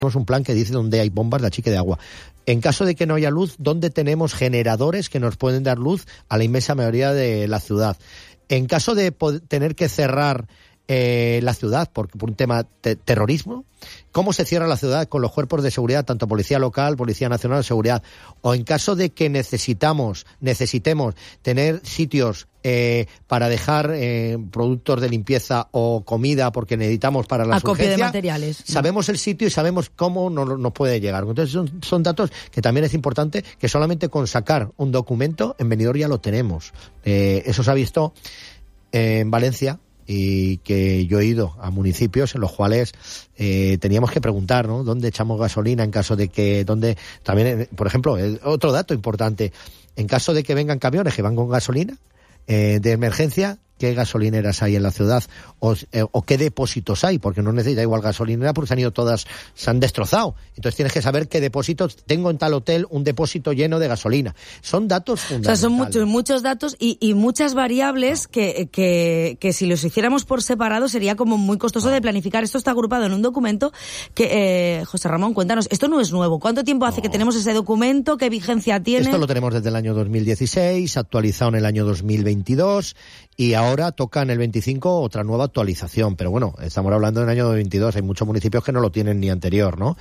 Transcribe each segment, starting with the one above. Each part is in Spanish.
Tenemos un plan que dice dónde hay bombas de achique de agua. En caso de que no haya luz, ¿dónde tenemos generadores que nos pueden dar luz a la inmensa mayoría de la ciudad? En caso de tener que cerrar la ciudad por un tema de terrorismo, ¿cómo se cierra la ciudad con los cuerpos de seguridad, tanto Policía Local, Policía Nacional de Seguridad? O en caso de que necesitemos tener sitios para dejar productos de limpieza o comida porque necesitamos para la acopio urgencia, de materiales. Sabemos el sitio y sabemos cómo nos puede llegar. Entonces son datos que también es importante, que solamente con sacar un documento en Benidorm ya lo tenemos. Eso se ha visto en Valencia, y que yo he ido a municipios en los cuales teníamos que preguntar, ¿no?, dónde echamos gasolina en caso de que, también, por ejemplo, otro dato importante, en caso de que vengan camiones que van con gasolina de emergencia, ¿qué gasolineras hay en la ciudad? O qué depósitos hay, porque no necesita igual gasolinera porque se han destrozado. Entonces tienes que saber qué depósitos tengo en tal hotel, un depósito lleno de gasolina. Son datos fundamentales. O sea, son muchos datos y muchas variables que si los hiciéramos por separado sería como muy costoso de planificar. Esto está agrupado en un documento que, José Ramón, cuéntanos, esto no es nuevo. ¿Cuánto tiempo hace que tenemos ese documento? ¿Qué vigencia tiene? Esto lo tenemos desde el año 2016, actualizado en el año 2022, y ahora toca en el 25 otra nueva actualización, pero bueno, estamos hablando del año 2022, hay muchos municipios que no lo tienen ni anterior, ¿no?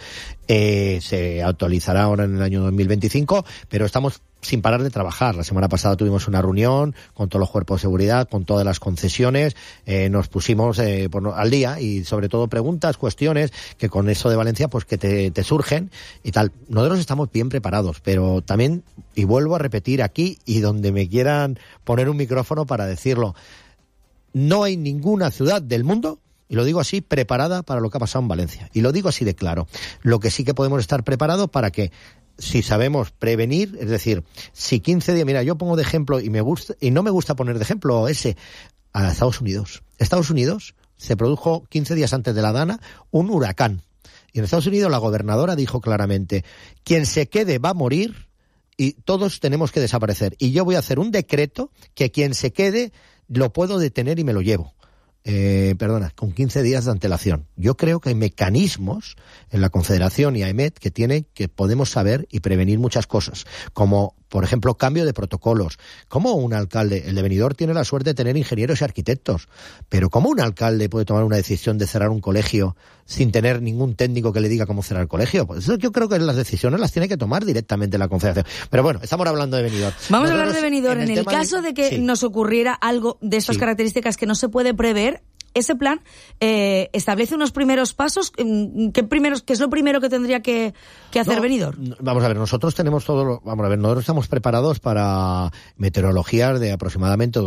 Se actualizará ahora en el año 2025, pero estamos sin parar de trabajar. La semana pasada tuvimos una reunión con todos los cuerpos de seguridad, con todas las concesiones, nos pusimos al día, y sobre todo preguntas, cuestiones que con eso de Valencia pues que te surgen y tal. Nosotros estamos bien preparados, pero también, y vuelvo a repetir aquí y donde me quieran poner un micrófono para decirlo, no hay ninguna ciudad del mundo, y lo digo así, preparada para lo que ha pasado en Valencia. Y lo digo así de claro. Lo que sí que podemos estar preparados para que, si sabemos prevenir, es decir, si 15 días, mira, yo pongo de ejemplo, y no me gusta poner de ejemplo a Estados Unidos. Estados Unidos se produjo 15 días antes de la Dana un huracán. Y en Estados Unidos la gobernadora dijo claramente, quien se quede va a morir y todos tenemos que desaparecer. Y yo voy a hacer un decreto que quien se quede lo puedo detener y me lo llevo. Con 15 días de antelación. Yo creo que hay mecanismos en la Confederación y AEMET que podemos saber y prevenir muchas cosas, como por ejemplo cambio de protocolos. Como un alcalde, el de Benidorm tiene la suerte de tener ingenieros y arquitectos, pero ¿cómo un alcalde puede tomar una decisión de cerrar un colegio sin tener ningún técnico que le diga cómo cerrar el colegio? Pues eso yo creo que las decisiones las tiene que tomar directamente la Confederación. Pero bueno, estamos hablando de Benidorm. Vamos a hablar de Benidorm. En el caso de que nos ocurriera algo de estas características que no se puede prever, ese plan establece unos primeros pasos. ¿Qué es lo primero que tendría que hacer Benidorm? Vamos a ver, nosotros tenemos nosotros estamos preparados para meteorologías de aproximadamente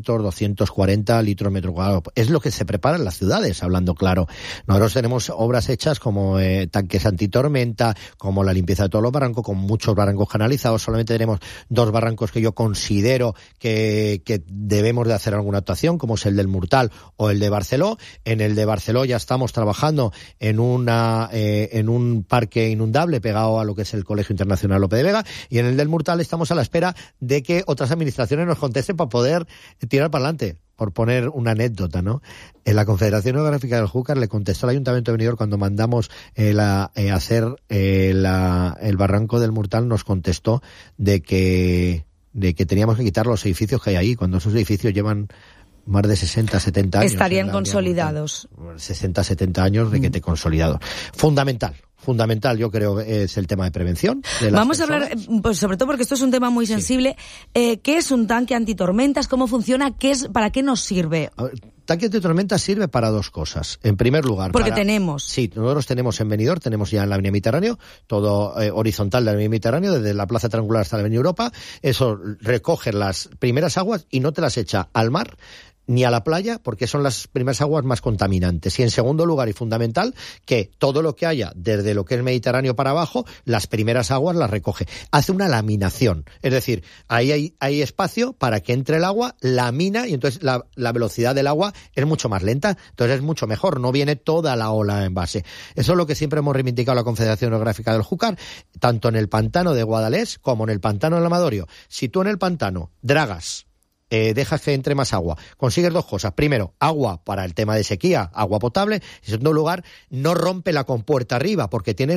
240 litros metro cuadrado. Es lo que se prepara en las ciudades, hablando claro. Nosotros tenemos obras hechas como tanques antitormenta, como la limpieza de todos los barrancos, con muchos barrancos canalizados. Solamente tenemos 2 barrancos que yo considero que debemos de hacer alguna actuación, como es el del Murtal o el de Barceló. En el de Barceló ya estamos trabajando en un parque inundable pegado a lo que es el Colegio Internacional Lope de Vega, y en el del Murtal estamos a la espera de que otras administraciones nos contesten para poder tirar para adelante. Por poner una anécdota, ¿no? En la Confederación Hidrográfica del Júcar le contestó al Ayuntamiento de Benidorm cuando mandamos hacer el barranco del Murtal, nos contestó de que teníamos que quitar los edificios que hay ahí, cuando esos edificios llevan más de 60, 70 años. Estarían consolidados. 60, 70 años requete consolidados. Fundamental, yo creo, es el tema de prevención. Vamos a hablar, pues sobre todo porque esto es un tema muy sensible. ¿Qué es un tanque antitormentas? ¿Cómo funciona? ¿Para qué nos sirve? Tanque antitormentas sirve para 2 cosas. En primer lugar, Sí, nosotros tenemos en Benidorm, tenemos ya en la Avenida Mediterráneo, todo horizontal de la Avenida Mediterráneo, desde la Plaza Triangular hasta la Avenida Europa. Eso recoge las primeras aguas y no te las echa al mar ni a la playa, porque son las primeras aguas más contaminantes. Y en segundo lugar, y fundamental, que todo lo que haya desde lo que es Mediterráneo para abajo, las primeras aguas las recoge. Hace una laminación, es decir, ahí hay espacio para que entre el agua, lamina, y entonces la velocidad del agua es mucho más lenta, entonces es mucho mejor, no viene toda la ola en base. Eso es lo que siempre hemos reivindicado la Confederación Hidrográfica del Júcar, tanto en el pantano de Guadalés como en el pantano del Amadorio. Si tú en el pantano dragas dejas que entre más agua. Consigues dos cosas. Primero, agua para el tema de sequía, agua potable. En segundo lugar, no rompe la compuerta arriba, porque tiene